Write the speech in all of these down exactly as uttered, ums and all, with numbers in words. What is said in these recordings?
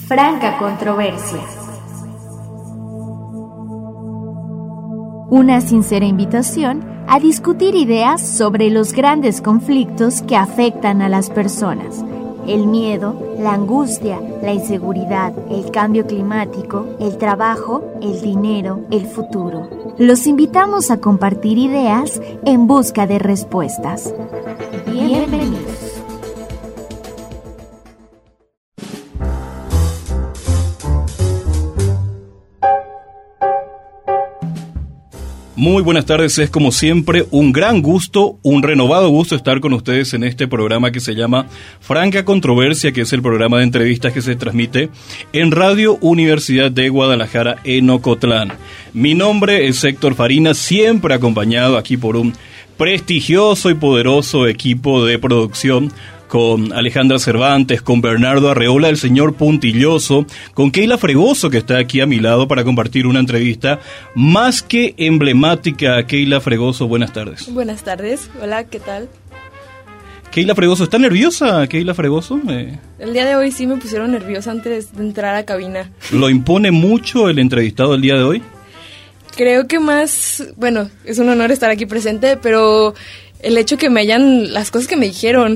Franca Controversia. Una sincera invitación a discutir ideas sobre los grandes conflictos que afectan a las personas. El miedo, la angustia, la inseguridad, el cambio climático, el trabajo, el dinero, el futuro. Los invitamos a compartir ideas en busca de respuestas. Bienvenidos. Muy buenas tardes, es como siempre un gran gusto, un renovado gusto estar con ustedes en este programa que se llama Franca Controversia, que es el programa de entrevistas que se transmite en Radio Universidad de Guadalajara en Ocotlán. Mi nombre es Héctor Farina, siempre acompañado aquí por un prestigioso y poderoso equipo de producción, con Alejandra Cervantes, con Bernardo Arreola, el señor Puntilloso, con Keila Fregoso, que está aquí a mi lado para compartir una entrevista más que emblemática. Keila Fregoso, buenas tardes. Buenas tardes, hola, ¿qué tal? Keila Fregoso, ¿está nerviosa, Keila Fregoso? Eh... El día de hoy sí me pusieron nerviosa antes de entrar a cabina. ¿Lo impone mucho el entrevistado el día de hoy? Creo que más, bueno, es un honor estar aquí presente, pero el hecho que me hayan, las cosas que me dijeron,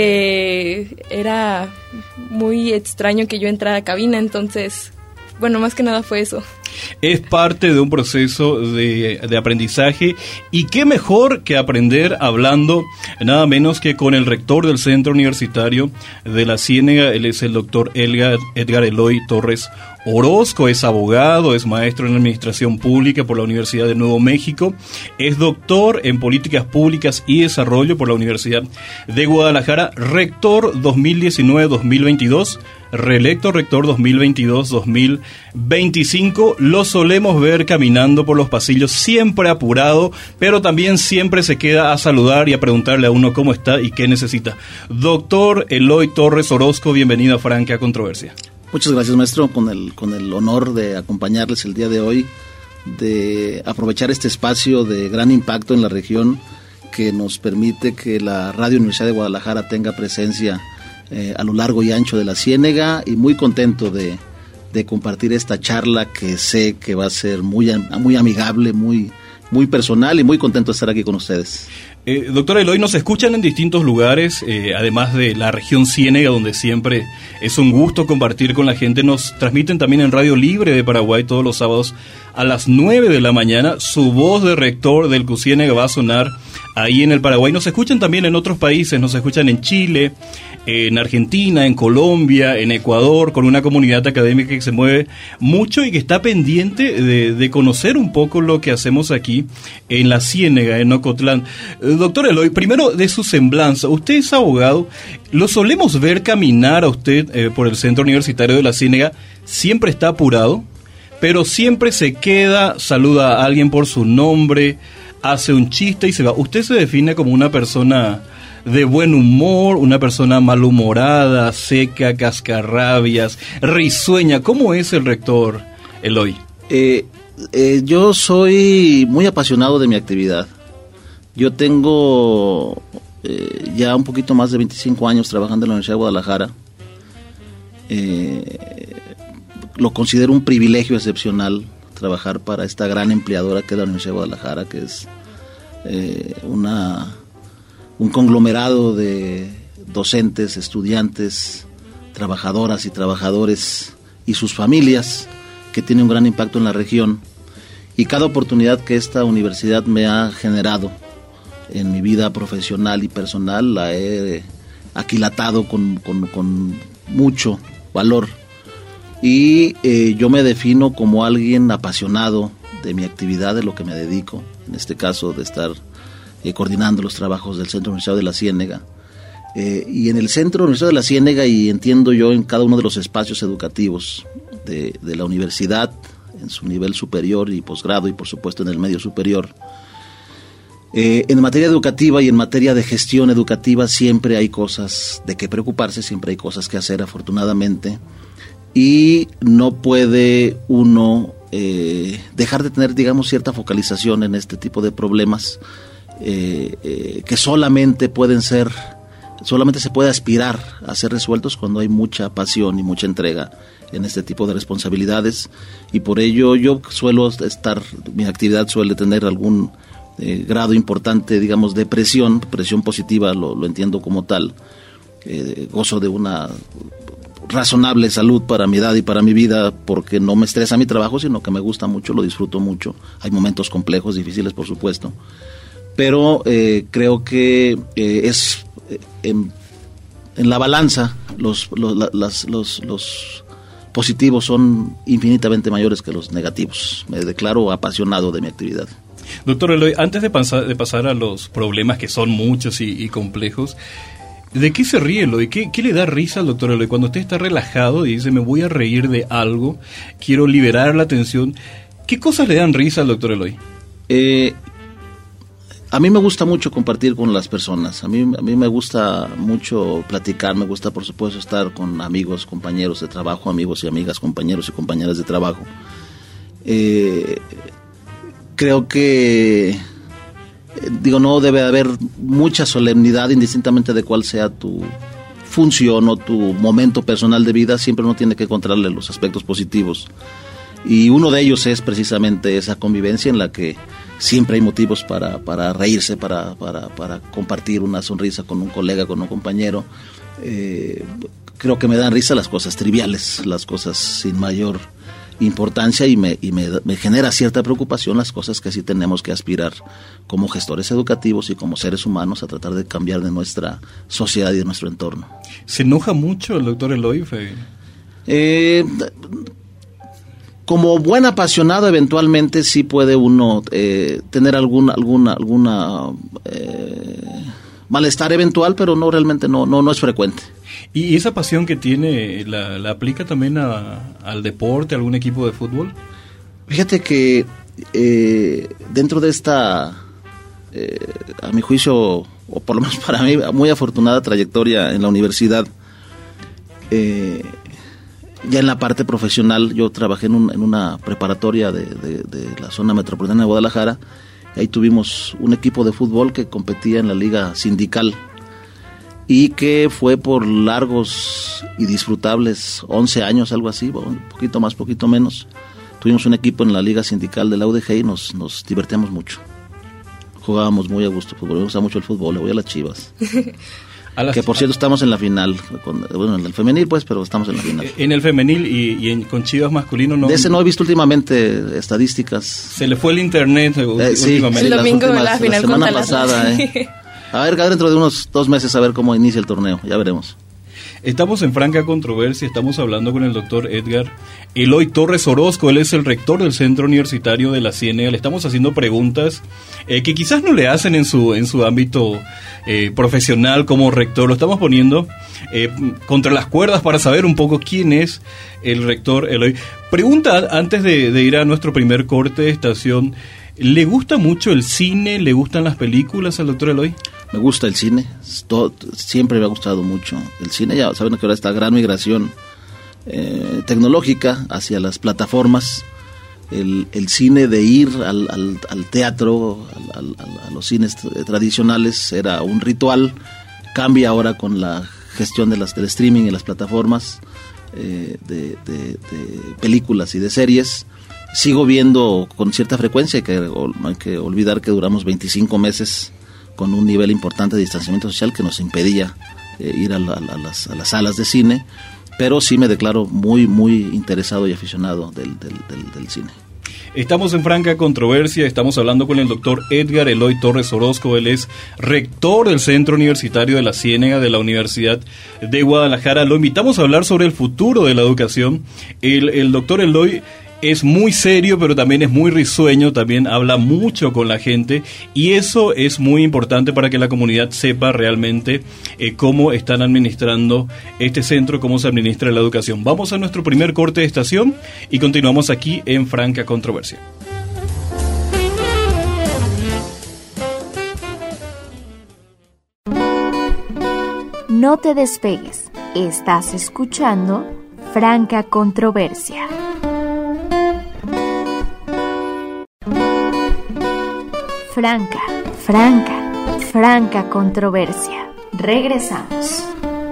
que era muy extraño que yo entrara a cabina, entonces, bueno, más que nada fue eso. Es parte de un proceso de, de aprendizaje, y qué mejor que aprender hablando nada menos que con el rector del Centro Universitario de la Ciénega. Él es el doctor Edgar, Edgar Eloy Torres Orozco, es abogado, es maestro en Administración Pública por la Universidad de Nuevo México, es doctor en Políticas Públicas y Desarrollo por la Universidad de Guadalajara, rector dos mil diecinueve dos mil veintidós, reelecto rector dos mil veintidós dos mil veinticinco. Lo solemos ver caminando por los pasillos, siempre apurado, pero también siempre se queda a saludar y a preguntarle a uno cómo está y qué necesita. Doctor Eloy Torres Orozco, bienvenido a Franca Controversia. Muchas gracias, maestro, con el, con el honor de acompañarles el día de hoy, de aprovechar este espacio de gran impacto en la región que nos permite que la Radio Universidad de Guadalajara tenga presencia eh, a lo largo y ancho de la Ciénega, y muy contento de, de compartir esta charla que sé que va a ser muy, muy amigable, muy, muy personal, y muy contento de estar aquí con ustedes. Eh, doctora Eloy, nos escuchan en distintos lugares, eh, además de la región Ciénega, donde siempre es un gusto compartir con la gente. Nos transmiten también en Radio Libre de Paraguay todos los sábados a las nueve de la mañana. Su voz de rector del C U Ciénega va a sonar ahí en el Paraguay. Nos escuchan también en otros países, nos escuchan en Chile, en Argentina, en Colombia, en Ecuador, con una comunidad académica que se mueve mucho y que está pendiente de, de conocer un poco lo que hacemos aquí en la Ciénega, en Ocotlán. Doctor Eloy, primero de su semblanza, usted es abogado, lo solemos ver caminar a usted eh, por el Centro Universitario de la Ciénega, siempre está apurado, pero siempre se queda, saluda a alguien por su nombre, hace un chiste y se va. ¿Usted se define como una persona de buen humor, una persona malhumorada, seca, cascarrabias, risueña? ¿Cómo es el rector Eloy? Eh, eh, yo soy muy apasionado de mi actividad. Yo tengo eh, ya un poquito más de veinticinco años trabajando en la Universidad de Guadalajara. Eh, lo considero un privilegio excepcional trabajar para esta gran empleadora que es la Universidad de Guadalajara, que es eh, una, un conglomerado de docentes, estudiantes, trabajadoras y trabajadores y sus familias, que tiene un gran impacto en la región. Y cada oportunidad que esta universidad me ha generado en mi vida profesional y personal la he aquilatado con, con, con mucho valor, y eh, yo me defino como alguien apasionado de mi actividad, de lo que me dedico, en este caso de estar eh, coordinando los trabajos del Centro Universitario de la Ciénega, eh, y en el Centro Universitario de la Ciénega, y entiendo yo en cada uno de los espacios educativos de, de la universidad, en su nivel superior y posgrado, y por supuesto en el medio superior. Eh, en materia educativa y en materia de gestión educativa siempre hay cosas de qué preocuparse, siempre hay cosas que hacer, afortunadamente, y no puede uno eh, dejar de tener, digamos, cierta focalización en este tipo de problemas eh, eh, que solamente pueden ser solamente se puede aspirar a ser resueltos cuando hay mucha pasión y mucha entrega en este tipo de responsabilidades, y por ello yo suelo estar, mi actividad suele tener algún eh, grado importante, digamos, de presión, presión positiva, lo, lo entiendo como tal. Eh, gozo de una razonable salud para mi edad y para mi vida, porque no me estresa mi trabajo, sino que me gusta mucho, lo disfruto mucho. Hay momentos complejos, difíciles, por supuesto, pero eh, creo que eh, es eh, en, en la balanza los, los, la, las, los, los positivos son infinitamente mayores que los negativos. Me declaro apasionado de mi actividad. Doctor Eloy, antes de pasar, de pasar a los problemas, que son muchos y, y complejos, ¿de qué se ríe Eloy? ¿Qué, ¿Qué le da risa al doctor Eloy? Cuando usted está relajado y dice, me voy a reír de algo, quiero liberar la tensión, ¿qué cosas le dan risa al doctor Eloy? Eh, a mí me gusta mucho compartir con las personas, a mí, a mí me gusta mucho platicar, me gusta por supuesto estar con amigos, compañeros de trabajo, amigos y amigas, compañeros y compañeras de trabajo. Eh, creo que... Digo, no debe haber mucha solemnidad, indistintamente de cuál sea tu función o tu momento personal de vida, siempre uno tiene que encontrarle los aspectos positivos. Y uno de ellos es precisamente esa convivencia en la que siempre hay motivos para, para reírse, para, para, para compartir una sonrisa con un colega, con un compañero. Eh, creo que me dan risa las cosas triviales, las cosas sin mayor importancia, y me, y me, me genera cierta preocupación las cosas que sí tenemos que aspirar como gestores educativos y como seres humanos a tratar de cambiar de nuestra sociedad y de nuestro entorno. ¿Se enoja mucho el doctor Eloy? Eh, como buen apasionado, eventualmente sí puede uno eh, tener alguna alguna alguna eh, malestar eventual, pero no realmente no no no es frecuente. ¿Y esa pasión que tiene, la, la aplica también a, al deporte, a algún equipo de fútbol? Fíjate que eh, dentro de esta, eh, a mi juicio, o por lo menos para mí, muy afortunada trayectoria en la universidad, eh, ya en la parte profesional, yo trabajé en, un, en una preparatoria de, de, de la zona metropolitana de Guadalajara. Ahí tuvimos un equipo de fútbol que competía en la liga sindical, y que fue por largos y disfrutables once años, algo así, un poquito más, poquito menos. Tuvimos un equipo en la liga sindical de la U D G y nos, nos divertíamos mucho. Jugábamos muy a gusto fútbol, me gusta mucho el fútbol, le voy a las Chivas. A las, que por cierto estamos en la final, con, bueno, en el femenil pues, pero estamos en la final. En el femenil y, y en, con Chivas masculino no. De ese no he visto últimamente estadísticas. Se le fue el internet eh, últimamente. Sí, el domingo últimas, la final la semana pasada, eh. A ver, dentro de unos dos meses a ver cómo inicia el torneo, ya veremos. Estamos en franca controversia, estamos hablando con el doctor Edgar Eloy Torres Orozco, él es el rector del Centro Universitario de la Ciénega. Le estamos haciendo preguntas eh, que quizás no le hacen en su en su ámbito eh, profesional como rector. Lo estamos poniendo eh, contra las cuerdas para saber un poco quién es el rector Eloy. Pregunta antes de, de ir a nuestro primer corte de estación, ¿le gusta mucho el cine? ¿Le gustan las películas al doctor Eloy? Me gusta el cine, todo, siempre me ha gustado mucho el cine. Ya saben que ahora esta gran migración eh, tecnológica hacia las plataformas, el, el cine de ir al, al, al teatro, al, al, a los cines tradicionales era un ritual, cambia ahora con la gestión de las, del streaming y las plataformas eh, de, de, de películas y de series. Sigo viendo con cierta frecuencia, hay que, hay que olvidar que duramos veinticinco meses con un nivel importante de distanciamiento social que nos impedía eh, ir a, la, a, las, a las salas de cine, pero sí me declaro muy, muy interesado y aficionado del, del, del, del cine. Estamos en franca controversia, estamos hablando con el doctor Edgar Eloy Torres Orozco, él es rector del Centro Universitario de la Ciénega de la Universidad de Guadalajara. Lo invitamos a hablar sobre el futuro de la educación. El, el doctor Eloy es muy serio, pero también es muy risueño, también habla mucho con la gente, y eso es muy importante para que la comunidad sepa realmente eh, cómo están administrando este centro, cómo se administra la educación. Vamos a nuestro primer corte de estación y continuamos aquí en Franca Controversia. No te despegues, estás escuchando Franca Controversia. Franca, franca, franca controversia. Regresamos.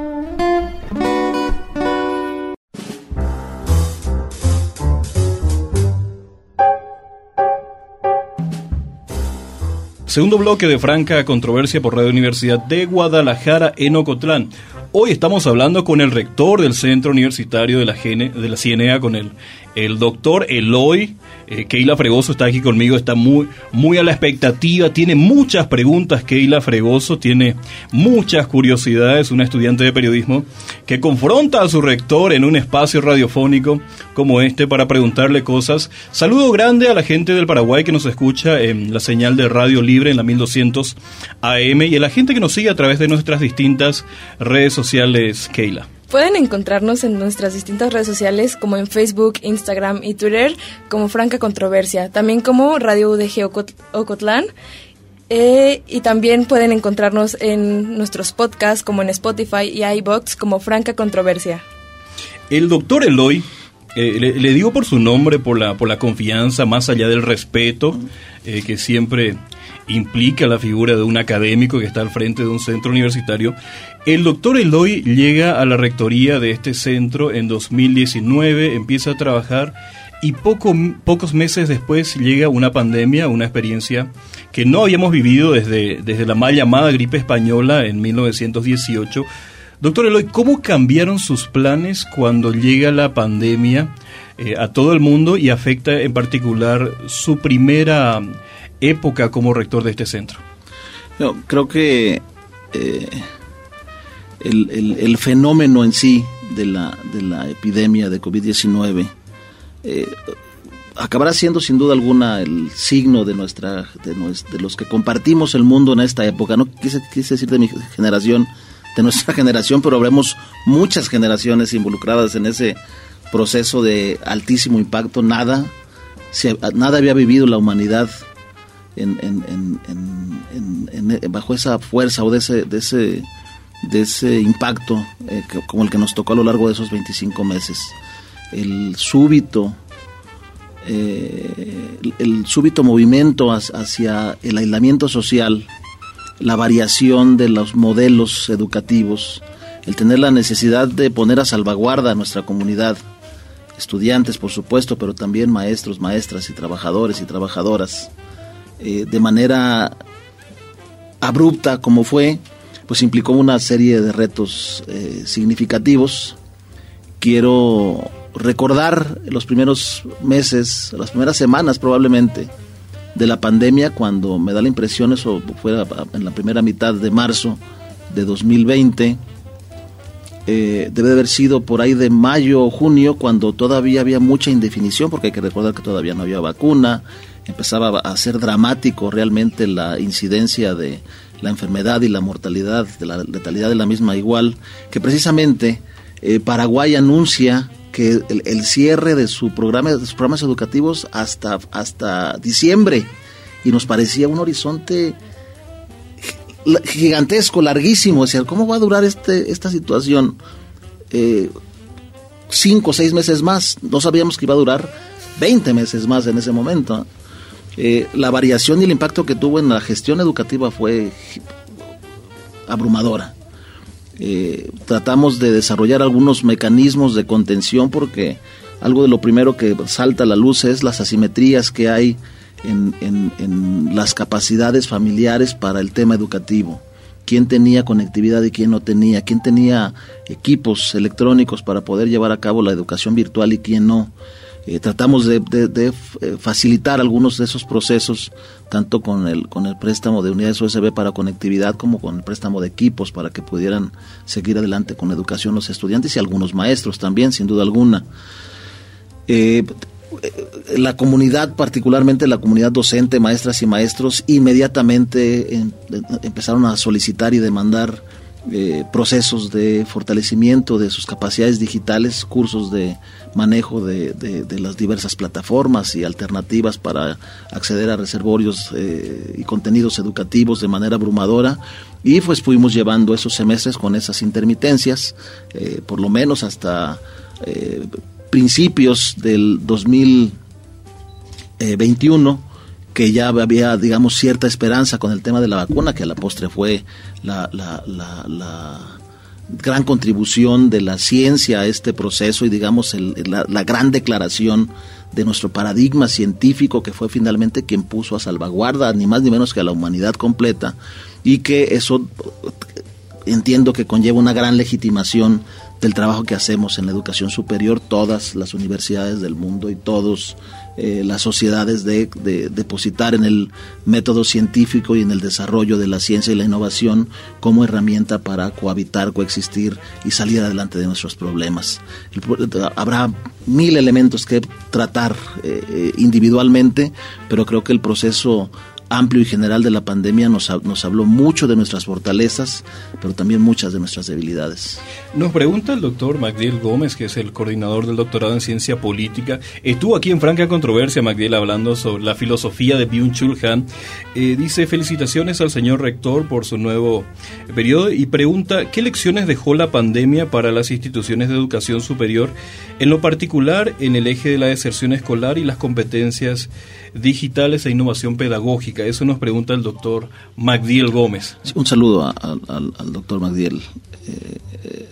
Segundo bloque de Franca Controversia por Radio Universidad de Guadalajara en Ocotlán. Hoy estamos hablando con el rector del Centro Universitario de la, Gene, de la C N E A, con el, el doctor Eloy. Eh, Keila Fregoso está aquí conmigo, está muy, muy a la expectativa, tiene muchas preguntas. Keila Fregoso tiene muchas curiosidades, una estudiante de periodismo que confronta a su rector en un espacio radiofónico como este para preguntarle cosas. Saludo grande a la gente del Paraguay que nos escucha en la señal de Radio Libre en la mil doscientos A M y a la gente que nos sigue a través de nuestras distintas redes sociales, Keila. Pueden encontrarnos en nuestras distintas redes sociales como en Facebook, Instagram y Twitter como Franca Controversia, también como Radio U D G Ocot- Ocotlán eh, y también pueden encontrarnos en nuestros podcasts como en Spotify y iVoox como Franca Controversia. El doctor Eloy, eh, le, le digo por su nombre, por la, por la confianza, más allá del respeto eh, que siempre implica la figura de un académico que está al frente de un centro universitario. El doctor Eloy llega a la rectoría de este centro en dos mil diecinueve, empieza a trabajar y poco, pocos meses después llega una pandemia, una experiencia que no habíamos vivido desde, desde la mal llamada gripe española en mil novecientos dieciocho. Doctor Eloy, ¿cómo cambiaron sus planes cuando llega la pandemia eh, a todo el mundo y afecta en particular su primera época como rector de este centro? No, creo que eh, el, el, el fenómeno en sí de la, de la epidemia de covid diecinueve eh, acabará siendo sin duda alguna el signo de nuestra de, nuestra, de los que compartimos el mundo en esta época. No quise, quise decir de mi generación, de nuestra generación, pero habremos muchas generaciones involucradas en ese proceso de altísimo impacto. Nada, se, nada había vivido la humanidad En, en, en, en, en, en, bajo esa fuerza o de ese de ese de ese impacto eh, que, como el que nos tocó a lo largo de esos veinticinco meses. El súbito eh, el, el súbito movimiento hacia el aislamiento social, la variación de los modelos educativos, el tener la necesidad de poner a salvaguarda a nuestra comunidad, estudiantes por supuesto, pero también maestros, maestras y trabajadores y trabajadoras, Eh, de manera abrupta como fue, pues implicó una serie de retos eh, significativos. Quiero recordar los primeros meses, las primeras semanas probablemente de la pandemia, cuando me da la impresión, eso fue en la primera mitad de marzo de dos mil veinte, eh, debe de haber sido por ahí de mayo o junio, cuando todavía había mucha indefinición, porque hay que recordar que todavía no había vacuna. Empezaba a ser dramático realmente la incidencia de la enfermedad y la mortalidad, de la letalidad de la misma, igual que precisamente eh, Paraguay anuncia que el, el cierre de su programa, de sus programas educativos hasta, hasta diciembre, y nos parecía un horizonte gigantesco, larguísimo. O sea, ¿cómo va a durar este esta situación? Eh, cinco o seis meses más. No sabíamos que iba a durar veinte meses más en ese momento. Eh, la variación y el impacto que tuvo en la gestión educativa fue abrumadora. Eh, tratamos de desarrollar algunos mecanismos de contención, porque algo de lo primero que salta a la luz es las asimetrías que hay en, en, en las capacidades familiares para el tema educativo. Quién tenía conectividad y quién no tenía, quién tenía equipos electrónicos para poder llevar a cabo la educación virtual y quién no. Eh, tratamos de, de, de facilitar algunos de esos procesos, tanto con el con el préstamo de unidades U S B para conectividad, como con el préstamo de equipos para que pudieran seguir adelante con la educación los estudiantes y algunos maestros también, sin duda alguna. Eh, la comunidad, particularmente la comunidad docente, maestras y maestros, inmediatamente en, empezaron a solicitar y demandar eh, procesos de fortalecimiento de sus capacidades digitales, cursos de manejo de, de, de las diversas plataformas y alternativas para acceder a reservorios eh, y contenidos educativos de manera abrumadora, y pues fuimos llevando esos semestres con esas intermitencias, eh, por lo menos hasta eh, principios del dos mil veintiuno, que ya había, digamos, cierta esperanza con el tema de la vacuna, que a la postre fue la, la, la, la gran contribución de la ciencia a este proceso y, digamos, el, la, la gran declaración de nuestro paradigma científico, que fue finalmente quien puso a salvaguarda ni más ni menos que a la humanidad completa, y que eso entiendo que conlleva una gran legitimación del trabajo que hacemos en la educación superior, todas las universidades del mundo y todas eh, las sociedades de, de depositar en el método científico y en el desarrollo de la ciencia y la innovación como herramienta para cohabitar, coexistir y salir adelante de nuestros problemas. Habrá mil elementos que tratar eh, individualmente, pero creo que el proceso amplio y general de la pandemia nos, nos habló mucho de nuestras fortalezas, pero también muchas de nuestras debilidades. Nos pregunta el doctor Magdiel Gómez, que es el coordinador del doctorado en ciencia política. Estuvo aquí en Franca Controversia, Magdiel, hablando sobre la filosofía de Byung-Chul Han. Eh, dice, felicitaciones al señor rector por su nuevo periodo, y pregunta, ¿qué lecciones dejó la pandemia para las instituciones de educación superior, en lo particular en el eje de la deserción escolar y las competencias digitales e innovación pedagógica? Eso nos pregunta el doctor Magdiel Gómez. Un saludo a, a, al, al doctor Magdiel, eh, eh,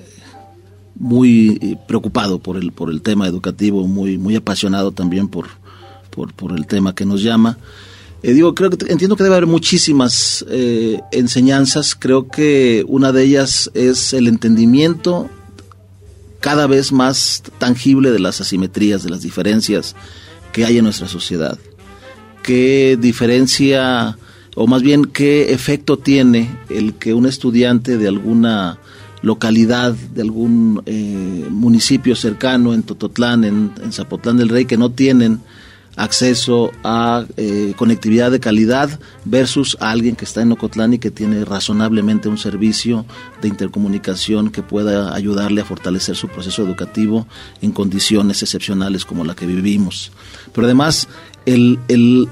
muy preocupado por el por el tema educativo, muy muy apasionado también por por, por el tema que nos llama. Eh, digo, creo que entiendo que debe haber muchísimas eh, enseñanzas. Creo que una de ellas es el entendimiento cada vez más tangible de las asimetrías, de las diferencias que hay en nuestra sociedad. ¿Qué diferencia, o más bien qué efecto tiene el que un estudiante de alguna localidad, de algún eh, municipio cercano, en Tototlán, en, en Zapotlán del Rey, que no tienen acceso a eh, conectividad de calidad, versus a alguien que está en Ocotlán y que tiene razonablemente un servicio de intercomunicación que pueda ayudarle a fortalecer su proceso educativo en condiciones excepcionales como la que vivimos? Pero además, el, el,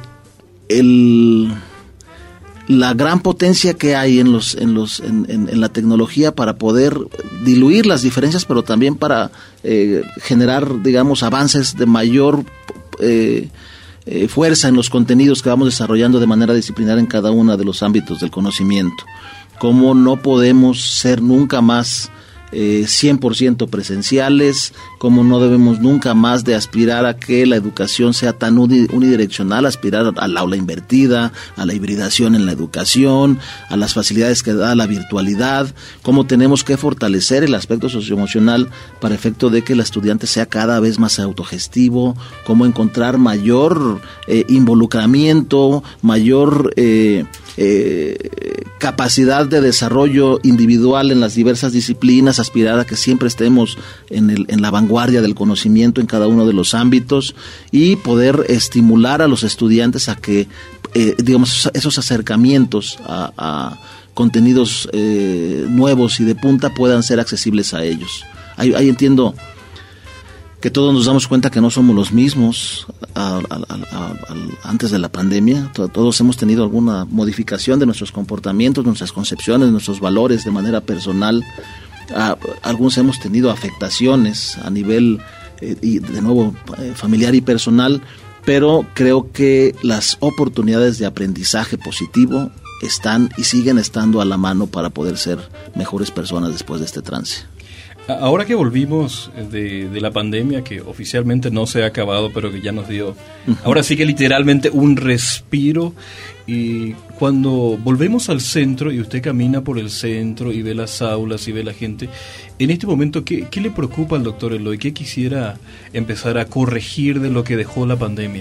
el, la gran potencia que hay en, los, en, los, en, en, en la tecnología para poder diluir las diferencias, pero también para eh, generar, digamos, avances de mayor Eh, eh, fuerza en los contenidos que vamos desarrollando de manera disciplinaria en cada uno de los ámbitos del conocimiento. Cómo no podemos ser nunca más eh, cien por ciento presenciales, cómo no debemos nunca más de aspirar a que la educación sea tan unidireccional, aspirar al aula invertida, a la hibridación en la educación, a las facilidades que da la virtualidad, cómo tenemos que fortalecer el aspecto socioemocional para efecto de que el estudiante sea cada vez más autogestivo, cómo encontrar mayor eh, involucramiento, mayor eh, eh, capacidad de desarrollo individual en las diversas disciplinas, aspirar a que siempre estemos en, el, en la vanguardia del conocimiento en cada uno de los ámbitos, y poder estimular a los estudiantes a que, eh, digamos, esos acercamientos a, a contenidos eh, nuevos y de punta puedan ser accesibles a ellos. Ahí, ahí entiendo que todos nos damos cuenta que no somos los mismos a, a, a, a, a, antes de la pandemia. Todos hemos tenido alguna modificación de nuestros comportamientos, nuestras concepciones, nuestros valores de manera personal. A, algunos hemos tenido afectaciones a nivel, eh, y de nuevo, eh, familiar y personal, pero creo que las oportunidades de aprendizaje positivo están y siguen estando a la mano para poder ser mejores personas después de este trance. Ahora que volvimos de, de la pandemia, que oficialmente no se ha acabado, pero que ya nos dio, uh-huh. ahora sí que literalmente un respiro, y cuando volvemos al centro y usted camina por el centro y ve las aulas y ve la gente, en este momento, ¿qué, qué le preocupa al doctor Eloy? ¿Qué quisiera empezar a corregir de lo que dejó la pandemia?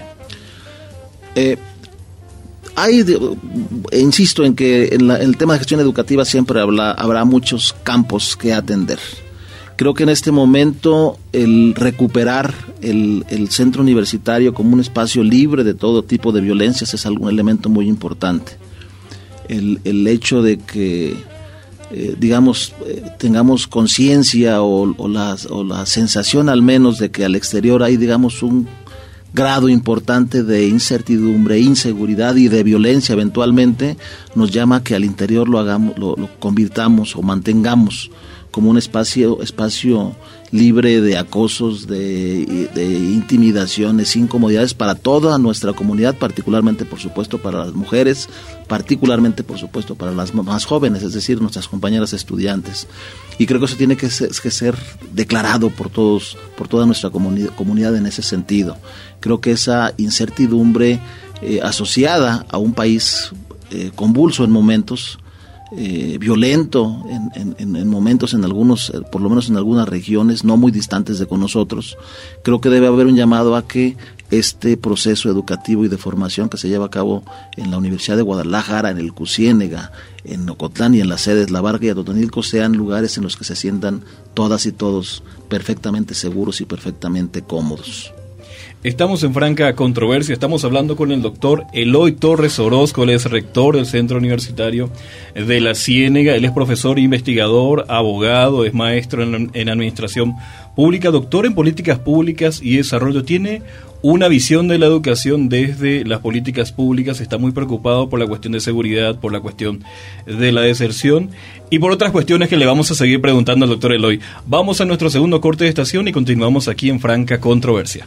Eh, hay, insisto en que en, la, en el tema de gestión educativa siempre habla, habrá muchos campos que atender. Creo que en este momento el recuperar el, el centro universitario como un espacio libre de todo tipo de violencias es algún elemento muy importante. El, el hecho de que, eh, digamos, eh, tengamos conciencia o, o, la, o la sensación al menos de que al exterior hay, digamos, un grado importante de incertidumbre, inseguridad y de violencia eventualmente, nos llama a que al interior lo hagamos, lo, lo convirtamos o mantengamos como un espacio, espacio libre de acosos, de, de intimidaciones, incomodidades para toda nuestra comunidad, particularmente por supuesto para las mujeres, particularmente por supuesto para las más jóvenes, es decir, nuestras compañeras estudiantes. Y creo que eso tiene que ser, que ser declarado por todos, por toda nuestra comunidad, comunidad en ese sentido. Creo que esa incertidumbre eh, asociada a un país eh, convulso en momentos, Eh, violento en, en, en momentos, en algunos, por lo menos en algunas regiones no muy distantes de con nosotros, creo que debe haber un llamado a que este proceso educativo y de formación que se lleva a cabo en la Universidad de Guadalajara, en el C U Ciénega, en Ocotlán y en las sedes La Barca y Atotonilco sean lugares en los que se sientan todas y todos perfectamente seguros y perfectamente cómodos. Estamos en franca controversia, estamos hablando con el doctor Eloy Torres Orozco, él es rector del Centro Universitario de la Ciénega, él es profesor, investigador, abogado, es maestro en, en administración pública, doctor en políticas públicas y desarrollo, tiene una visión de la educación desde las políticas públicas, está muy preocupado por la cuestión de seguridad, por la cuestión de la deserción y por otras cuestiones que le vamos a seguir preguntando al doctor Eloy. Vamos a nuestro segundo corte de estación y continuamos aquí en franca controversia.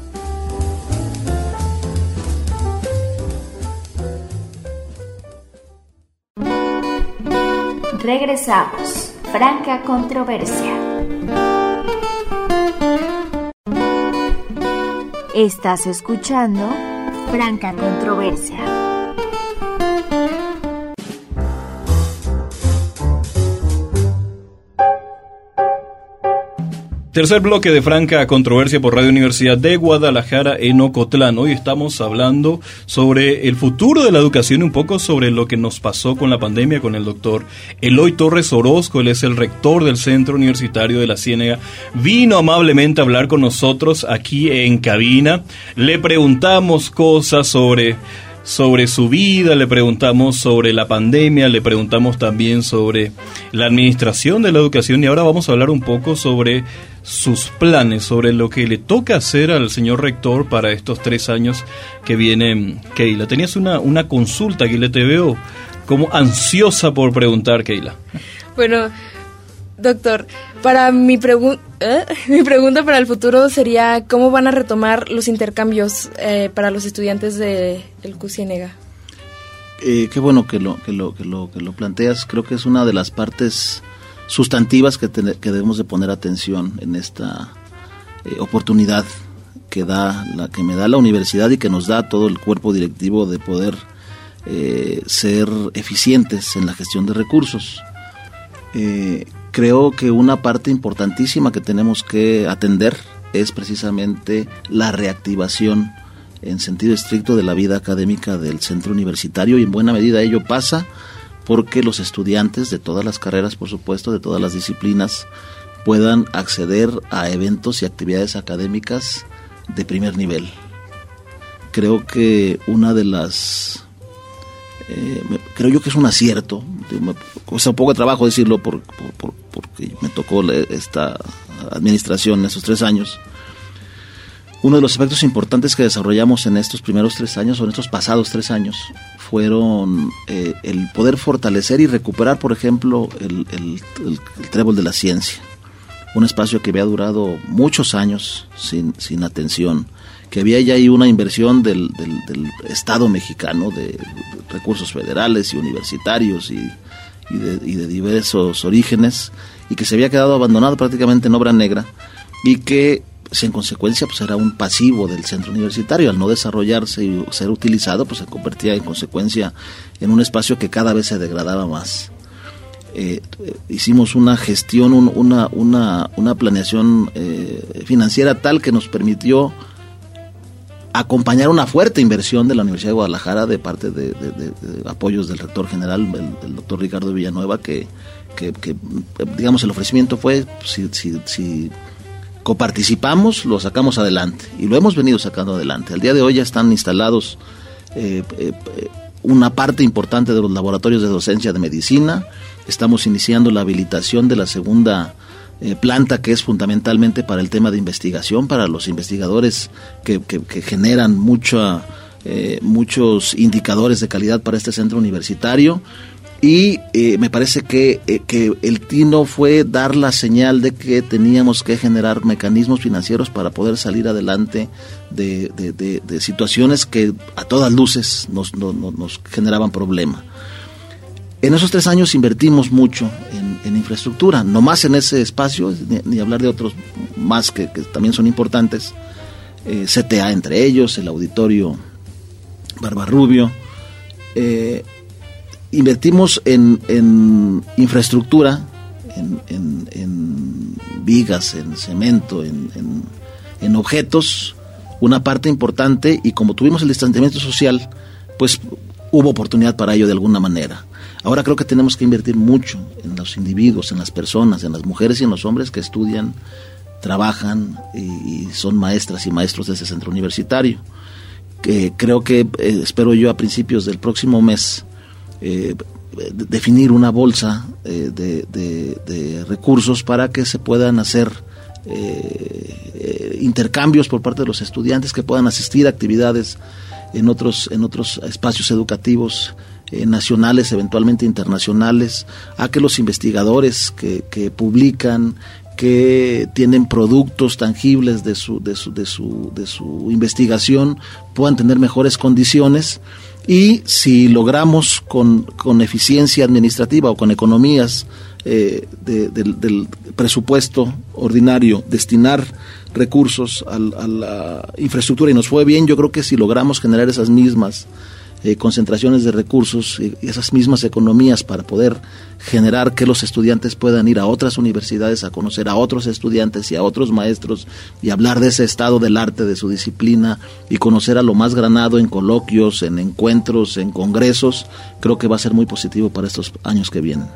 Regresamos. Franca controversia. Estás escuchando Franca controversia. Tercer bloque de franca controversia por Radio Universidad de Guadalajara en Ocotlán. Hoy estamos hablando sobre el futuro de la educación y un poco sobre lo que nos pasó con la pandemia con el doctor Eloy Torres Orozco. Él es el rector del Centro Universitario de la Ciénega. Vino amablemente a hablar con nosotros aquí en cabina. Le preguntamos cosas sobre... sobre su vida, le preguntamos sobre la pandemia, le preguntamos también sobre la administración de la educación y ahora vamos a hablar un poco sobre sus planes, sobre lo que le toca hacer al señor rector para estos tres años que vienen. Keila, tenías una, una consulta, Keila, te veo como ansiosa por preguntar, Keila. Bueno, doctor, para mi, pregu- ¿eh? mi pregunta para el futuro sería ¿cómo van a retomar los intercambios eh, para los estudiantes del de C U Ciénega? Eh, qué bueno que lo, que, lo, que, lo, que lo planteas. Creo que es una de las partes sustantivas que, te, que debemos de poner atención en esta eh, oportunidad que, da la, que me da la universidad y que nos da todo el cuerpo directivo de poder eh, ser eficientes en la gestión de recursos. Eh, creo que una parte importantísima que tenemos que atender es precisamente la reactivación en sentido estricto de la vida académica del centro universitario y en buena medida ello pasa porque los estudiantes de todas las carreras, por supuesto, de todas las disciplinas, puedan acceder a eventos y actividades académicas de primer nivel. Creo que una de las... Eh, me, creo yo que es un acierto, me cuesta un poco de trabajo decirlo por, por, por, porque me tocó esta administración en estos tres años. Uno de los aspectos importantes que desarrollamos en estos primeros tres años o en estos pasados tres años fueron eh, el poder fortalecer y recuperar, por ejemplo, el, el, el, el trébol de la ciencia, un espacio que había durado muchos años sin, sin atención, que había ya ahí una inversión del, del, del Estado mexicano de, de recursos federales y universitarios y, y, de, y de diversos orígenes, y que se había quedado abandonado prácticamente en obra negra, y que en consecuencia pues era un pasivo del centro universitario. Al no desarrollarse y ser utilizado, pues se convertía en consecuencia en un espacio que cada vez se degradaba más. Eh, hicimos una gestión, un, una, una, una planeación eh, financiera tal que nos permitió acompañar una fuerte inversión de la Universidad de Guadalajara de parte de, de, de, de apoyos del rector general, el, el doctor Ricardo Villanueva, que, que, que digamos el ofrecimiento fue si, si, si coparticipamos, lo sacamos adelante, y lo hemos venido sacando adelante. Al día de hoy ya están instalados eh, eh, una parte importante de los laboratorios de docencia de medicina. Estamos iniciando la habilitación de la segunda eh, planta, que es fundamentalmente para el tema de investigación, para los investigadores que, que, que generan mucha, eh, muchos indicadores de calidad para este centro universitario. y eh, me parece que, eh, que el tino fue dar la señal de que teníamos que generar mecanismos financieros para poder salir adelante de, de, de, de situaciones que a todas luces nos, no, no, nos generaban problema. En esos tres años invertimos mucho en, en infraestructura, no más en ese espacio, ni, ni hablar de otros más que, que también son importantes, eh, C T A entre ellos, el Auditorio Barbarrubio. Eh, invertimos en, en infraestructura, en, en, en vigas, en cemento, en, en, en objetos, una parte importante, y como tuvimos el distanciamiento social, pues hubo oportunidad para ello de alguna manera. Ahora creo que tenemos que invertir mucho en los individuos, en las personas, en las mujeres y en los hombres que estudian, trabajan y, y son maestras y maestros de ese centro universitario. Que creo que, eh, espero yo a principios del próximo mes, eh, de, definir una bolsa eh, de, de, de recursos para que se puedan hacer eh, eh, intercambios por parte de los estudiantes, que puedan asistir a actividades en otros, en otros espacios educativos eh, nacionales, eventualmente internacionales, a que los investigadores que, que publican, que tienen productos tangibles de su, de su, de su, de su investigación, puedan tener mejores condiciones, y si logramos con, con eficiencia administrativa o con economías eh, de, de, del presupuesto ordinario destinar recursos a, a la infraestructura y nos fue bien, yo creo que si logramos generar esas mismas Eh, concentraciones de recursos y esas mismas economías para poder generar que los estudiantes puedan ir a otras universidades a conocer a otros estudiantes y a otros maestros y hablar de ese estado del arte, de su disciplina, y conocer a lo más granado en coloquios, en encuentros, en congresos, creo que va a ser muy positivo para estos años que vienen.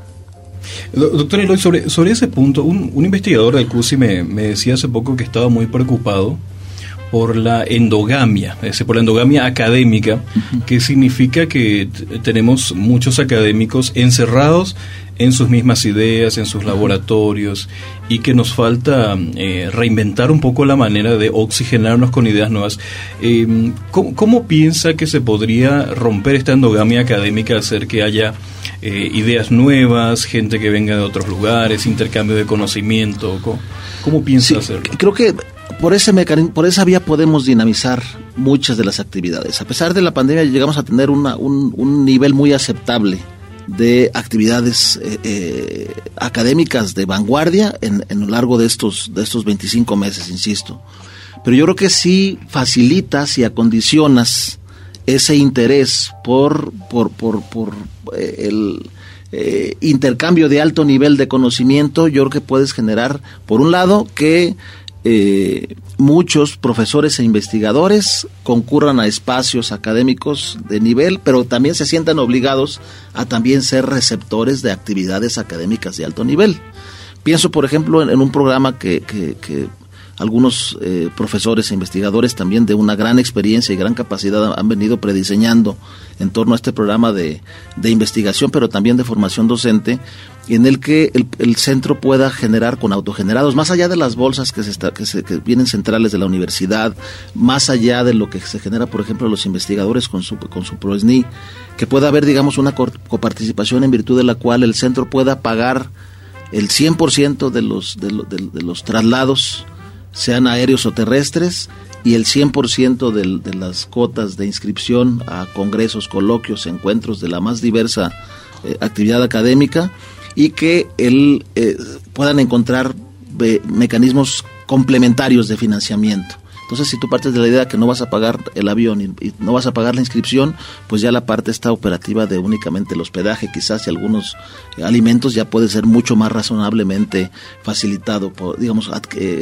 Doctor Eloy, sobre, sobre ese punto, un, un investigador del C U S I me, me decía hace poco que estaba muy preocupado por la endogamia, es decir, por la endogamia académica, uh-huh. que significa que t- tenemos muchos académicos encerrados en sus mismas ideas, en sus laboratorios, y que nos falta eh, reinventar un poco la manera de oxigenarnos con ideas nuevas. Eh, ¿cómo, ¿Cómo piensa que se podría romper esta endogamia académica, hacer que haya eh, ideas nuevas, gente que venga de otros lugares, intercambio de conocimiento? ¿Cómo, cómo piensa sí, hacerlo? Creo que por ese mecanismo, por esa vía podemos dinamizar muchas de las actividades. A pesar de la pandemia llegamos a tener una, un, un nivel muy aceptable de actividades eh, eh, académicas de vanguardia en, en lo largo de estos, de estos veinticinco meses, insisto. Pero yo creo que sí facilitas y acondicionas ese interés por, por, por, por eh, el eh, intercambio de alto nivel de conocimiento. Yo creo que puedes generar, por un lado, que Eh, muchos profesores e investigadores concurran a espacios académicos de nivel, pero también se sientan obligados a también ser receptores de actividades académicas de alto nivel. Pienso, por ejemplo, en, en un programa que, que, que algunos eh, profesores e investigadores también de una gran experiencia y gran capacidad han venido prediseñando en torno a este programa de, de investigación, pero también de formación docente, en el que el, el centro pueda generar con autogenerados, más allá de las bolsas que, se está, que, se, que vienen centrales de la universidad, más allá de lo que se genera, por ejemplo, los investigadores con su, con su ProSNI, que pueda haber, digamos, una coparticipación en virtud de la cual el centro pueda pagar el cien por ciento de los, de, lo, de, de los traslados, sean aéreos o terrestres, y el cien por ciento de, de las cuotas de inscripción a congresos, coloquios, encuentros de la más diversa eh, actividad académica, y que el, eh, puedan encontrar eh, mecanismos complementarios de financiamiento. Entonces, si tú partes de la idea que no vas a pagar el avión y, y no vas a pagar la inscripción, pues ya la parte está operativa de únicamente el hospedaje, quizás, y algunos eh, alimentos ya puede ser mucho más razonablemente facilitado, por, digamos, ad, eh,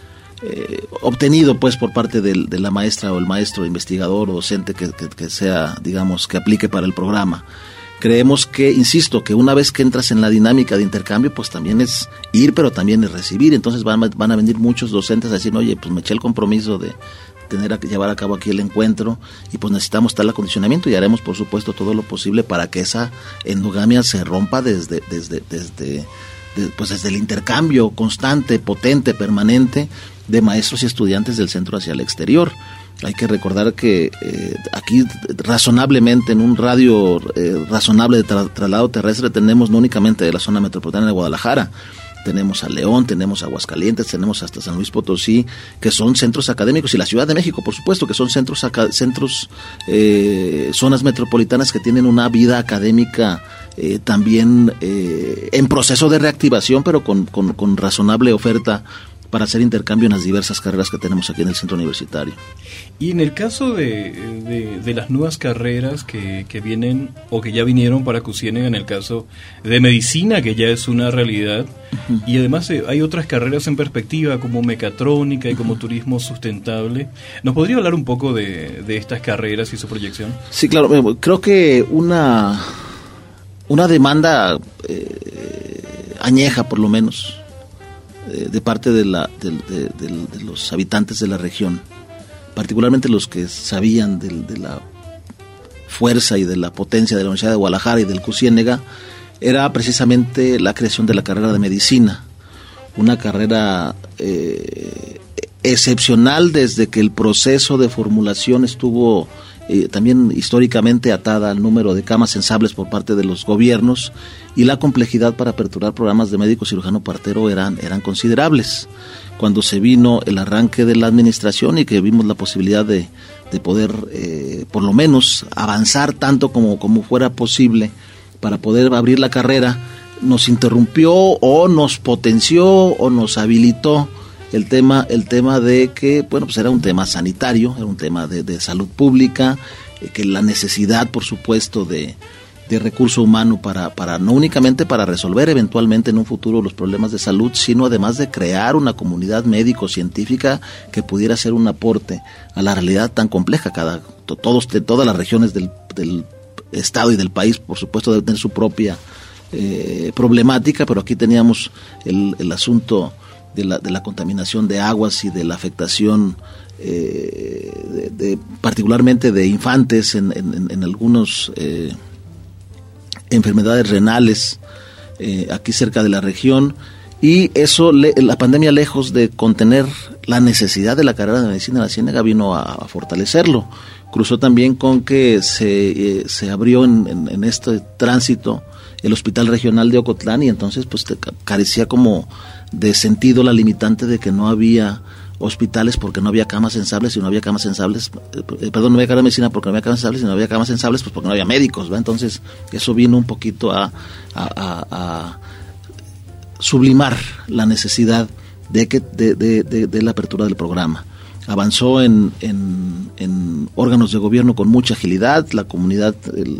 eh, obtenido pues por parte del, de la maestra o el maestro investigador o docente que, que, que sea, digamos, que aplique para el programa. Creemos que, insisto, que una vez que entras en la dinámica de intercambio, pues también es ir, pero también es recibir. Entonces van, van a venir muchos docentes a decir, oye, pues me eché el compromiso de tener a llevar a cabo aquí el encuentro y pues necesitamos tal acondicionamiento, y haremos, por supuesto, todo lo posible para que esa endogamia se rompa desde, desde, desde, desde, pues desde el intercambio constante, potente, permanente de maestros y estudiantes del centro hacia el exterior. Hay que recordar que eh, aquí razonablemente, en un radio eh, razonable de tra- traslado terrestre, tenemos no únicamente de la zona metropolitana de Guadalajara, tenemos a León, tenemos a Aguascalientes, tenemos hasta San Luis Potosí, que son centros académicos, y la Ciudad de México, por supuesto, que son centros, aca- centros eh, zonas metropolitanas que tienen una vida académica eh, también eh, en proceso de reactivación, pero con, con, con razonable oferta para hacer intercambio en las diversas carreras que tenemos aquí en el centro universitario. Y en el caso de, de, de las nuevas carreras que, que vienen o que ya vinieron para Q C I E N E G A, en el caso de medicina, que ya es una realidad, uh-huh. y además eh, hay otras carreras en perspectiva como mecatrónica y como uh-huh. turismo sustentable. ¿Nos podría hablar un poco de, de estas carreras y su proyección? Sí, claro. Creo que una, una demanda eh, añeja, por lo menos, de parte de, la, de, de, de, de los habitantes de la región, particularmente los que sabían de, de la fuerza y de la potencia de la Universidad de Guadalajara y del Q C I E N E G A, era precisamente la creación de la carrera de medicina, una carrera eh, excepcional desde que el proceso de formulación estuvo eh, también históricamente atada al número de camas sensables por parte de los gobiernos, y la complejidad para aperturar programas de médico cirujano partero eran, eran considerables. Cuando se vino el arranque de la administración y que vimos la posibilidad de, de poder eh, por lo menos avanzar tanto como, como fuera posible para poder abrir la carrera, nos interrumpió o nos potenció o nos habilitó el tema, el tema de que, bueno, pues era un tema sanitario, era un tema de, de salud pública, eh, que la necesidad, por supuesto, de de recurso humano para, para no únicamente para resolver eventualmente en un futuro los problemas de salud, sino además de crear una comunidad médico-científica que pudiera hacer un aporte a la realidad tan compleja. Cada, todos, de todas las regiones del, del estado y del país, por supuesto, deben tener su propia eh, problemática, pero aquí teníamos el, el asunto de la, de la contaminación de aguas y de la afectación eh, de, de, particularmente de infantes en, en, en algunos eh, enfermedades renales eh, aquí cerca de la región, y eso, le, la pandemia, lejos de contener la necesidad de la carrera de medicina de la Ciénega, vino a, a fortalecerlo. Cruzó también con que se, eh, se abrió en, en, en este tránsito el Hospital Regional de Ocotlán, y entonces pues te carecía como de sentido la limitante de que no había hospitales porque no había camas sensables, y no había camas sensables, eh, perdón, no había carrera de medicina porque no había camas sensables, y no había camas sensables pues porque no había médicos, ¿va? Entonces eso vino un poquito a, a, a, a sublimar la necesidad de, que, de, de, de, de la apertura del programa. Avanzó en, en, en órganos de gobierno con mucha agilidad, la comunidad el,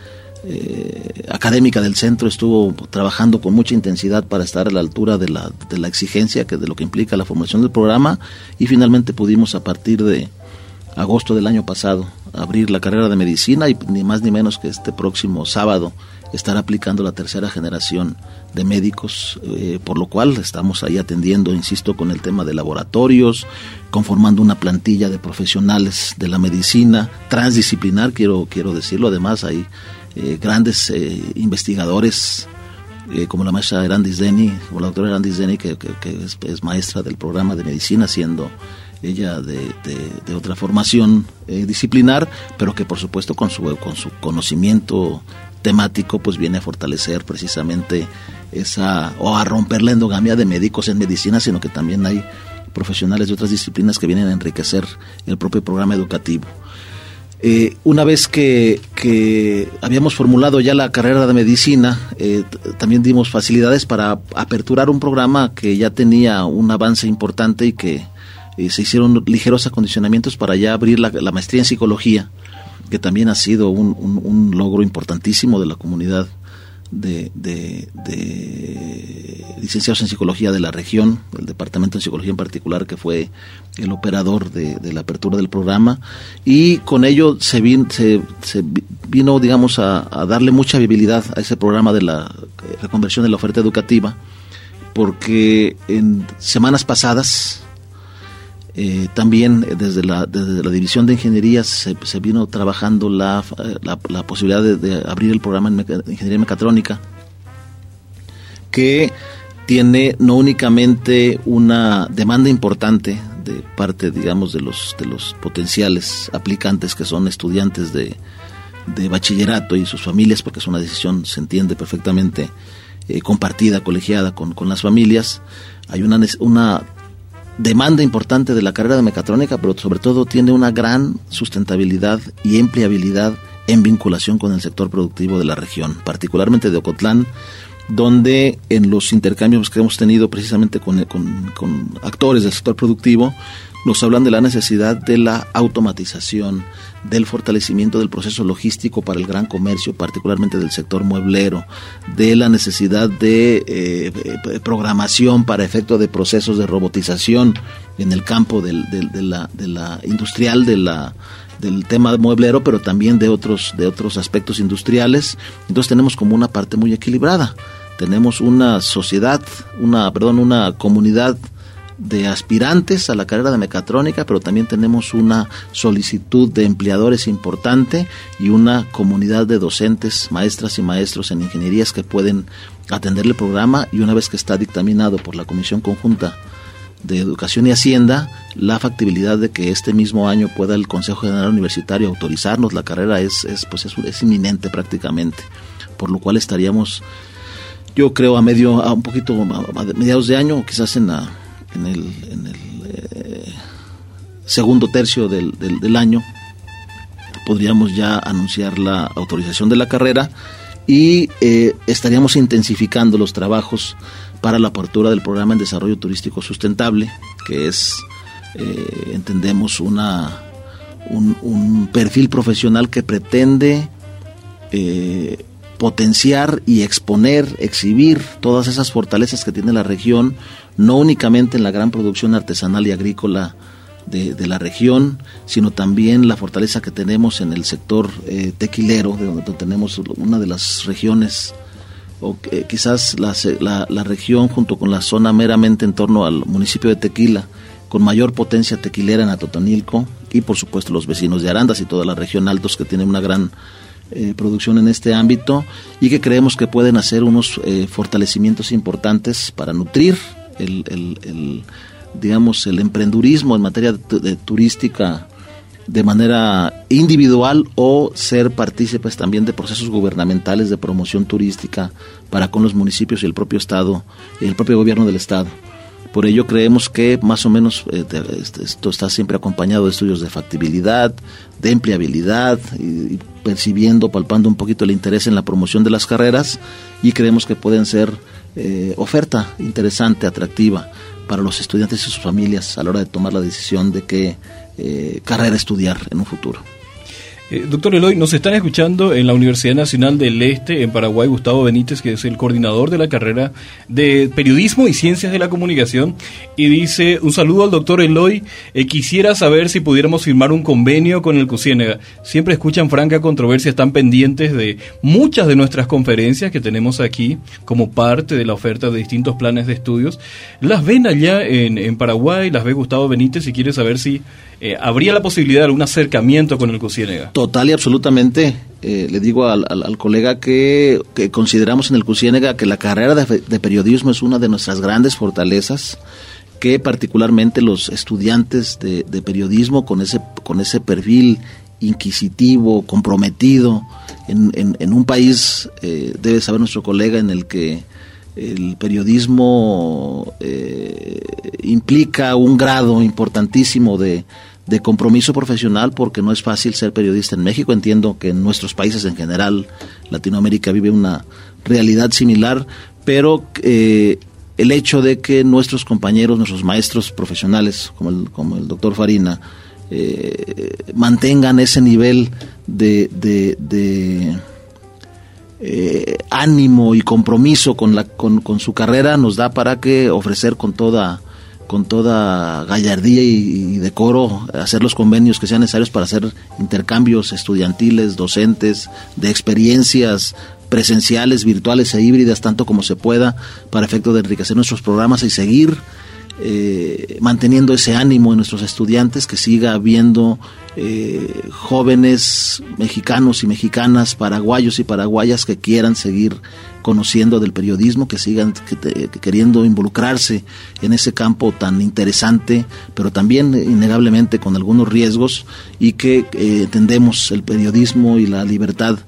eh, académica del centro estuvo trabajando con mucha intensidad para estar a la altura de la, de la exigencia, que de lo que implica la formulación del programa, y finalmente pudimos, a partir de agosto del año pasado, abrir la carrera de medicina, y ni más ni menos que este próximo sábado estar aplicando la tercera generación de médicos, eh, por lo cual estamos ahí atendiendo, insisto, con el tema de laboratorios, conformando una plantilla de profesionales de la medicina transdisciplinar, quiero, quiero decirlo. Además hay eh, grandes eh, investigadores eh, como la maestra Erandis Deni, o la doctora Erandis Deni, que, que, que es, es maestra del programa de medicina, siendo ella de, de, de otra formación eh, disciplinar, pero que por supuesto con su, con su conocimiento temático pues viene a fortalecer precisamente esa, o a romper la endogamia de médicos en medicina, sino que también hay profesionales de otras disciplinas que vienen a enriquecer el propio programa educativo. Eh, una vez que, que habíamos formulado ya la carrera de medicina, eh, t- también dimos facilidades para aperturar un programa que ya tenía un avance importante, y que eh, se hicieron ligeros acondicionamientos para ya abrir la, la maestría en psicología, que también ha sido un, un, un logro importantísimo de la comunidad de, de, de licenciados en psicología de la región, el departamento de psicología en particular, que fue el operador de, de la apertura del programa, y con ello se, vin, se, se vino, digamos, a, a darle mucha viabilidad a ese programa de la reconversión de la oferta educativa, porque en semanas pasadas Eh, también desde la, desde la división de ingeniería se, se vino trabajando la, la, la posibilidad de, de abrir el programa en meca, ingeniería mecatrónica, que tiene no únicamente una demanda importante de parte, digamos, de los de los potenciales aplicantes que son estudiantes de, de bachillerato y sus familias, porque es una decisión, se entiende perfectamente, eh, compartida, colegiada con, con las familias. Hay una, una demanda importante de la carrera de mecatrónica, pero sobre todo tiene una gran sustentabilidad y empleabilidad en vinculación con el sector productivo de la región, particularmente de Ocotlán, donde en los intercambios que hemos tenido precisamente con, con, con actores del sector productivo, nos hablan de la necesidad de la automatización, del fortalecimiento del proceso logístico para el gran comercio, particularmente del sector mueblero, de la necesidad de eh, programación para efecto de procesos de robotización en el campo del, del, de, la, de la industrial, de la del tema mueblero, pero también de otros de otros aspectos industriales. Entonces tenemos como una parte muy equilibrada. Tenemos una sociedad, una perdón, una comunidad de aspirantes a la carrera de mecatrónica, pero también tenemos una solicitud de empleadores importante y una comunidad de docentes, maestras y maestros en ingenierías que pueden atender el programa, y una vez que está dictaminado por la Comisión Conjunta de Educación y Hacienda, la factibilidad de que este mismo año pueda el Consejo General Universitario autorizarnos la carrera es, es, pues es, es inminente prácticamente, por lo cual estaríamos, yo creo, a medio, a un poquito, a mediados de año, o quizás en la en el, en el eh, segundo tercio del, del, del año, podríamos ya anunciar la autorización de la carrera y eh, estaríamos intensificando los trabajos para la apertura del programa en desarrollo turístico sustentable, que es, eh, entendemos, una un, un perfil profesional que pretende eh, potenciar y exponer, exhibir todas esas fortalezas que tiene la región, no únicamente en la gran producción artesanal y agrícola de, de la región, sino también la fortaleza que tenemos en el sector eh, tequilero, de donde tenemos una de las regiones, o eh, quizás la, la, la región junto con la zona meramente en torno al municipio de Tequila, con mayor potencia tequilera en Atotonilco, y por supuesto los vecinos de Arandas y toda la región Altos, que tiene una gran Eh, producción en este ámbito, y que creemos que pueden hacer unos eh, fortalecimientos importantes para nutrir el, el, el digamos el emprendurismo en materia de, de turística de manera individual, o ser partícipes también de procesos gubernamentales de promoción turística para con los municipios y el propio estado y el propio gobierno del estado. Por ello creemos que más o menos eh, esto está siempre acompañado de estudios de factibilidad, de empleabilidad, y, y percibiendo, palpando un poquito el interés en la promoción de las carreras, y creemos que pueden ser eh, oferta interesante, atractiva para los estudiantes y sus familias a la hora de tomar la decisión de qué eh, carrera estudiar en un futuro. Eh, doctor Eloy, nos están escuchando en la Universidad Nacional del Este, en Paraguay, Gustavo Benítez, que es el coordinador de la carrera de Periodismo y Ciencias de la Comunicación, y dice: un saludo al doctor Eloy, eh, quisiera saber si pudiéramos firmar un convenio con el CUCIENEGA. Siempre escuchan franca controversia, están pendientes de muchas de nuestras conferencias que tenemos aquí como parte de la oferta de distintos planes de estudios. Las ven allá en, en Paraguay, las ve Gustavo Benítez, y quiere saber si eh, habría la posibilidad de algún acercamiento con el CUCIENEGA. Total y absolutamente. Eh, le digo al, al, al colega que, que consideramos en el CUCIENEGA que la carrera de, de periodismo es una de nuestras grandes fortalezas, que particularmente los estudiantes de, de periodismo con ese, con ese perfil inquisitivo, comprometido, en, en, en un país, eh, debe saber nuestro colega, en el que el periodismo eh, implica un grado importantísimo de de compromiso profesional, porque no es fácil ser periodista en México. Entiendo que en nuestros países en general, Latinoamérica vive una realidad similar, pero eh, el hecho de que nuestros compañeros, nuestros maestros profesionales, como el, como el doctor Farina, eh, mantengan ese nivel de, de, de eh, ánimo y compromiso con, la, con, con su carrera, nos da para que ofrecer con toda con toda gallardía y, y decoro, hacer los convenios que sean necesarios para hacer intercambios estudiantiles, docentes, de experiencias presenciales, virtuales e híbridas, tanto como se pueda, para efecto de enriquecer nuestros programas y seguir eh, manteniendo ese ánimo en nuestros estudiantes, que siga habiendo eh, jóvenes mexicanos y mexicanas, paraguayos y paraguayas que quieran seguir conociendo del periodismo, que sigan que te, que queriendo involucrarse en ese campo tan interesante, pero también innegablemente con algunos riesgos, y que eh, entendemos el periodismo y la libertad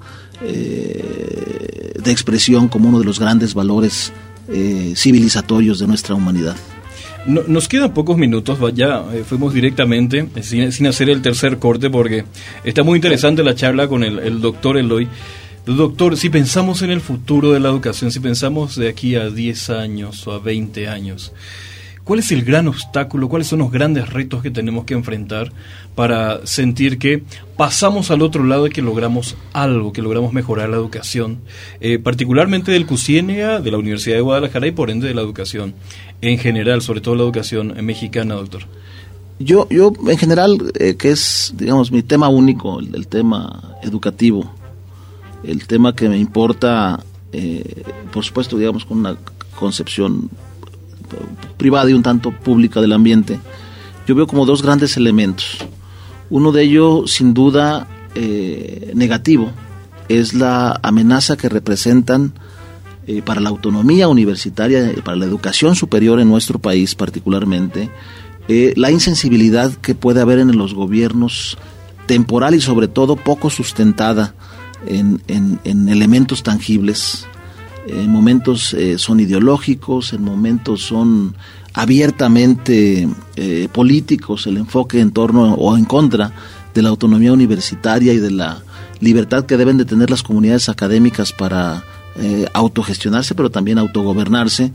eh, de expresión como uno de los grandes valores eh, civilizatorios de nuestra humanidad. No, nos quedan pocos minutos, ya eh, fuimos directamente, sin, sin hacer el tercer corte, porque está muy interesante la charla con el, el doctor Eloy. Doctor, si pensamos en el futuro de la educación, si pensamos de aquí a diez años o a veinte años, ¿cuál es el gran obstáculo, cuáles son los grandes retos que tenemos que enfrentar para sentir que pasamos al otro lado y que logramos algo, que logramos mejorar la educación, eh, particularmente del CUCIENEGA, de la Universidad de Guadalajara y por ende de la educación en general, sobre todo la educación mexicana, doctor? Yo, yo en general, eh, que es, digamos, mi tema único, el, el tema educativo, el tema que me importa, eh, por supuesto, digamos, con una concepción privada y un tanto pública del ambiente, yo veo como dos grandes elementos. Uno de ellos, sin duda, eh, negativo, es la amenaza que representan eh, para la autonomía universitaria, para la educación superior en nuestro país particularmente, eh, la insensibilidad que puede haber en los gobiernos temporal y sobre todo poco sustentada en, en, en elementos tangibles. En momentos eh, son ideológicos, en momentos son abiertamente eh, políticos, el enfoque en torno o en contra de la autonomía universitaria y de la libertad que deben de tener las comunidades académicas para eh, autogestionarse, pero también autogobernarse.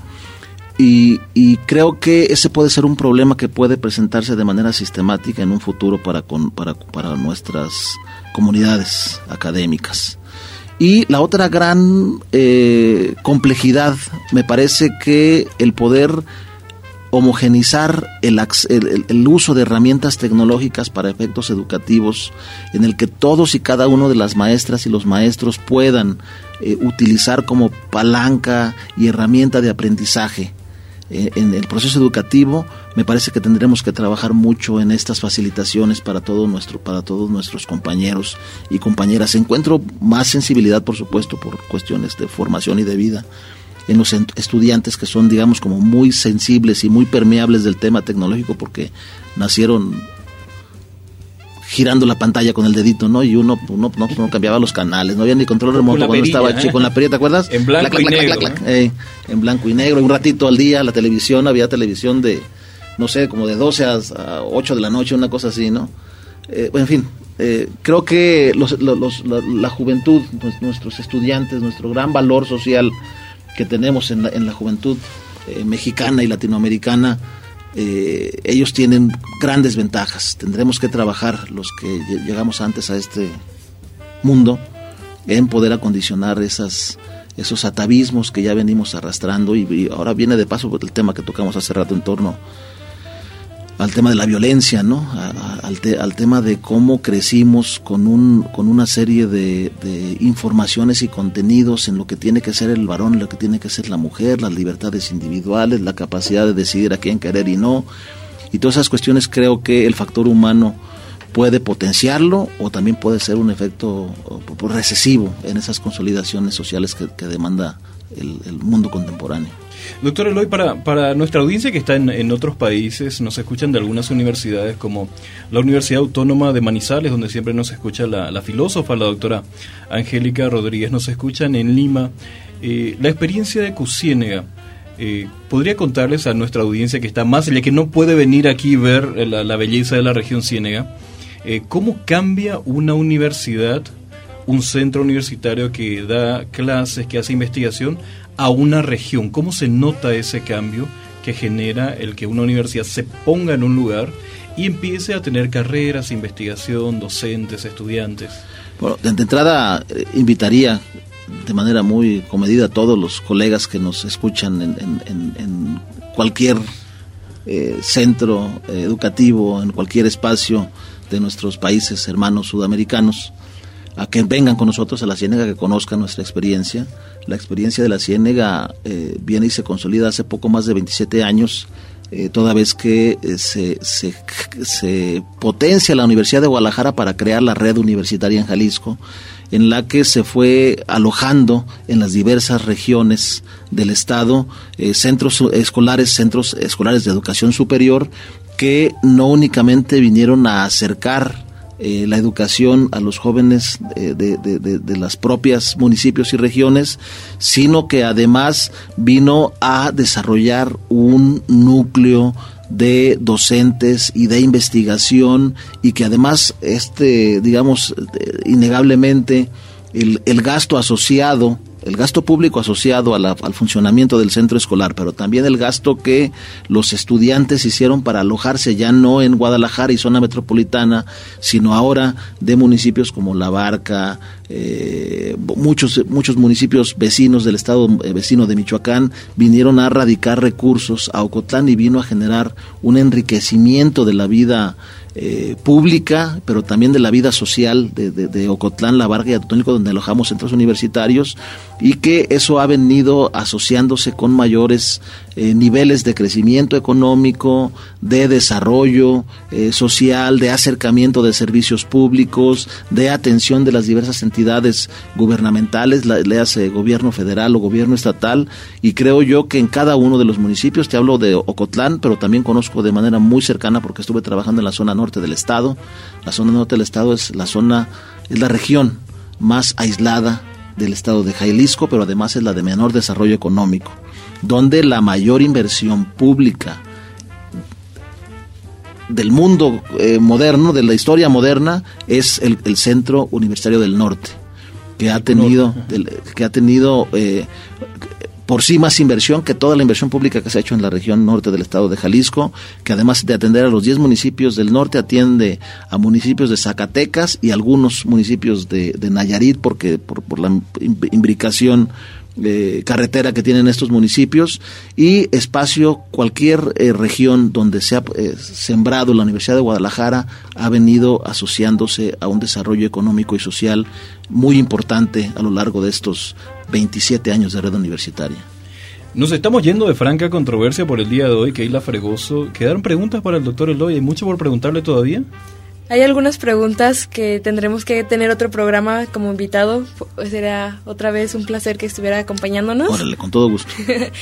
Y, y creo que ese puede ser un problema que puede presentarse de manera sistemática en un futuro para, con, para, para nuestras comunidades académicas. Y la otra gran eh, complejidad, me parece que el poder homogenizar el, el, el uso de herramientas tecnológicas para efectos educativos, en el que todos y cada uno de las maestras y los maestros puedan eh, utilizar como palanca y herramienta de aprendizaje eh, en el proceso educativo. Me parece que tendremos que trabajar mucho en estas facilitaciones para todo nuestro, para todos nuestros compañeros y compañeras. Encuentro más sensibilidad, por supuesto, por cuestiones de formación y de vida, en los estudiantes que son, digamos, como muy sensibles y muy permeables del tema tecnológico, porque nacieron girando la pantalla con el dedito, ¿no? Y uno, uno, no, no cambiaba los canales, no había ni control remoto cuando perilla, estaba ¿eh? chico, con la perilla, ¿te acuerdas? En blanco clac, y clac, negro. Clac, clac, ¿eh? Eh, en blanco y negro, un ratito al día, la televisión, había televisión de, no sé, como de doce a ocho de la noche, una cosa así, ¿no? Eh, en fin, eh, creo que los, los, los, la, la juventud, pues, nuestros estudiantes, nuestro gran valor social que tenemos en la, en la juventud eh, mexicana y latinoamericana, eh, ellos tienen grandes ventajas. Tendremos que trabajar, los que llegamos antes a este mundo, en poder acondicionar esas, esos atavismos que ya venimos arrastrando, y, y ahora viene de paso el tema que tocamos hace rato en torno al tema de la violencia, ¿no? A, a, al, te, al tema de cómo crecimos con un con una serie de, de informaciones y contenidos en lo que tiene que ser el varón, lo que tiene que ser la mujer, las libertades individuales, la capacidad de decidir a quién querer y no, y todas esas cuestiones. Creo que el factor humano puede potenciarlo, o también puede ser un efecto recesivo en esas consolidaciones sociales que, que demanda el, el mundo contemporáneo. Doctor Eloy, para, para nuestra audiencia que está en, en otros países, nos escuchan de algunas universidades como la Universidad Autónoma de Manizales, donde siempre nos escucha la, la filósofa, la doctora Angélica Rodríguez, nos escuchan en Lima. Eh, la experiencia de CUCIENEGA, eh, ¿podría contarles a nuestra audiencia que está más allá, que no puede venir aquí y ver la, la belleza de la región Ciénega, eh, cómo cambia una universidad, un centro universitario que da clases, que hace investigación, a una región? ¿Cómo se nota ese cambio que genera el que una universidad se ponga en un lugar y empiece a tener carreras, investigación, docentes, estudiantes? Bueno, de entrada eh, invitaría de manera muy comedida a todos los colegas que nos escuchan en, en, en, en cualquier eh, centro eh, educativo, en cualquier espacio de nuestros países hermanos sudamericanos, a que vengan con nosotros a la Ciénega, que conozcan nuestra experiencia. La experiencia de la Ciénega eh, viene y se consolida hace poco más de veintisiete años eh, toda vez que eh, se, se, se potencia la Universidad de Guadalajara para crear la red universitaria en Jalisco, en la que se fue alojando en las diversas regiones del estado eh, centros escolares, centros escolares de educación superior, que no únicamente vinieron a acercar eh, la educación a los jóvenes de, de, de, de las propias municipios y regiones, sino que además vino a desarrollar un núcleo de docentes y de investigación, y que además este digamos innegablemente el, el gasto asociado el gasto público asociado a la, al funcionamiento del centro escolar, pero también el gasto que los estudiantes hicieron para alojarse ya no en Guadalajara y zona metropolitana, sino ahora de municipios como La Barca, eh, muchos muchos municipios vecinos del estado eh, vecino de Michoacán vinieron a radicar recursos a Ocotlán, y vino a generar un enriquecimiento de la vida Eh, pública, pero también de la vida social de, de, de Ocotlán, La Barca y Atotónico, donde alojamos centros universitarios, y que eso ha venido asociándose con mayores eh, niveles de crecimiento económico, de desarrollo eh, social, de acercamiento de servicios públicos, de atención de las diversas entidades gubernamentales, la, le hace gobierno federal o gobierno estatal, y creo yo que en cada uno de los municipios, te hablo de Ocotlán, pero también conozco de manera muy cercana porque estuve trabajando en la zona norte del estado. La zona norte del estado es la zona, es la región más aislada del estado de Jalisco, pero además es la de menor desarrollo económico, donde la mayor inversión pública del mundo eh, moderno, de la historia moderna, es el, el Centro Universitario del Norte, que ha tenido, del, que ha tenido eh, por sí más inversión que toda la inversión pública que se ha hecho en la región norte del estado de Jalisco, que además de atender a los diez municipios del norte, atiende a municipios de Zacatecas y algunos municipios de, de Nayarit, porque por, por la imbricación eh, carretera que tienen estos municipios, y espacio, cualquier eh, región donde se ha eh, sembrado la Universidad de Guadalajara ha venido asociándose a un desarrollo económico y social muy importante a lo largo de estos veintisiete años de red universitaria. Nos estamos yendo de franca controversia por el día de hoy, Keila Fregoso. ¿Quedaron preguntas para el doctor Eloy? ¿Hay mucho por preguntarle todavía? Hay algunas preguntas que tendremos que tener otro programa como invitado. Será otra vez un placer que estuviera acompañándonos. Órale, con todo gusto.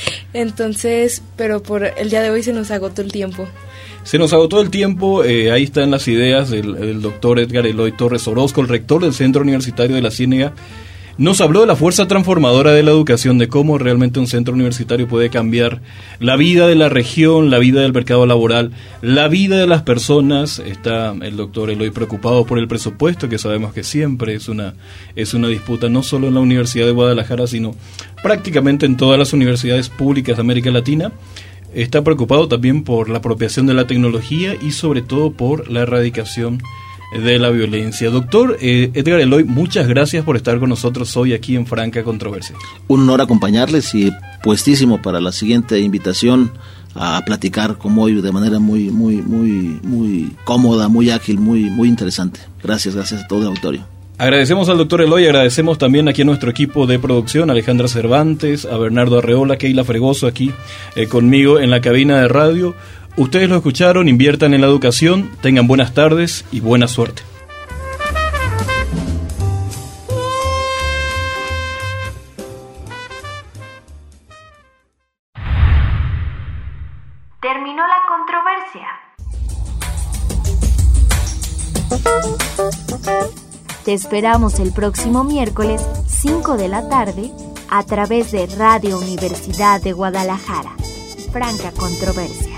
Entonces, pero por el día de hoy se nos agotó el tiempo. Se nos agotó el tiempo, eh, ahí están las ideas del, del doctor Edgar Eloy Torres Orozco, el rector del Centro Universitario de la Ciénega. Nos habló de la fuerza transformadora de la educación, de cómo realmente un centro universitario puede cambiar la vida de la región, la vida del mercado laboral, la vida de las personas. Está el doctor Eloy preocupado por el presupuesto, que sabemos que siempre es una, es una disputa, no solo en la Universidad de Guadalajara, sino prácticamente en todas las universidades públicas de América Latina. Está preocupado también por la apropiación de la tecnología y sobre todo por la erradicación de la violencia. Doctor eh, Edgar Eloy, muchas gracias por estar con nosotros hoy aquí en Franca Controversia. Un honor acompañarles y puestísimo para la siguiente invitación a platicar como hoy de manera muy muy muy muy cómoda, muy ágil, muy muy interesante. Gracias, gracias a todo el auditorio. Agradecemos al doctor Eloy, agradecemos también aquí a nuestro equipo de producción, Alejandra Cervantes, a Bernardo Arreola, Keila Fregoso aquí eh, conmigo en la cabina de radio. Ustedes lo escucharon, inviertan en la educación, tengan buenas tardes y buena suerte. Terminó la controversia. Te esperamos el próximo miércoles, cinco de la tarde, a través de Radio Universidad de Guadalajara. Franca Controversia.